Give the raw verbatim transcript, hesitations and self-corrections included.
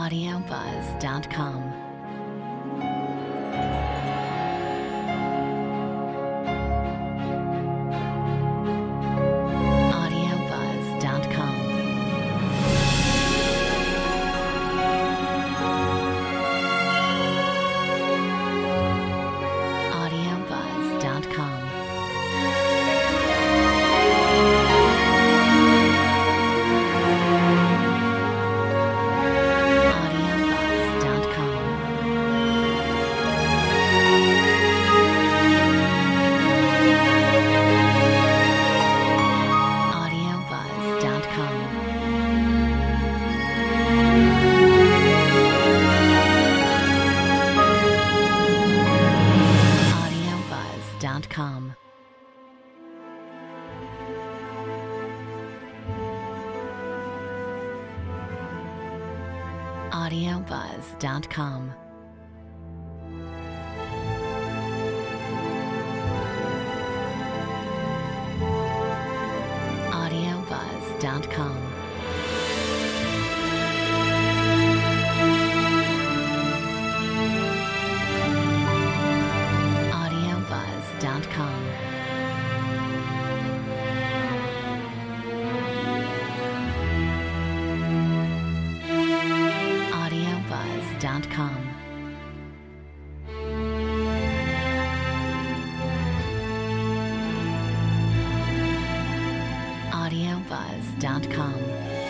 audio buzz dot com. audio buzz dot com. audio buzz dot com. Dot com. audio buzz dot com. audio buzz dot com. audio buzz dot com. audio buzz dot com. audio buzz dot com.